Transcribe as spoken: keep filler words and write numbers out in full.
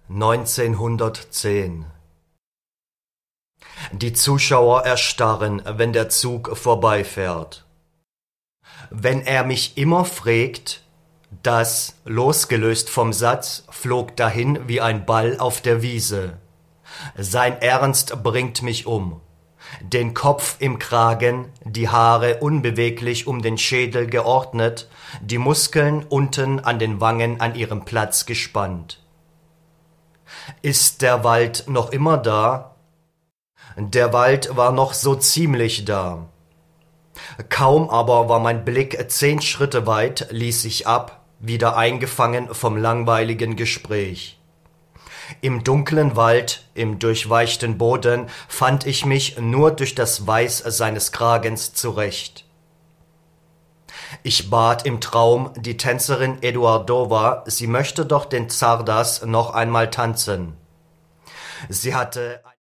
neunzehnhundertzehn. Die Zuschauer erstarren, wenn der Zug vorbeifährt. Wenn er mich immer fragt, das, losgelöst vom Satz, flog dahin wie ein Ball auf der Wiese. Sein Ernst bringt mich um. Den Kopf im Kragen, die Haare unbeweglich um den Schädel geordnet, die Muskeln unten an den Wangen an ihrem Platz gespannt. Ist der Wald noch immer da? Der Wald war noch so ziemlich da. Kaum aber war mein Blick zehn Schritte weit, ließ ich ab, wieder eingefangen vom langweiligen Gespräch. Im dunklen Wald, im durchweichten Boden, fand ich mich nur durch das Weiß seines Kragens zurecht. Ich bat im Traum die Tänzerin Eduardova, sie möchte doch den Czardas noch einmal tanzen. Sie hatte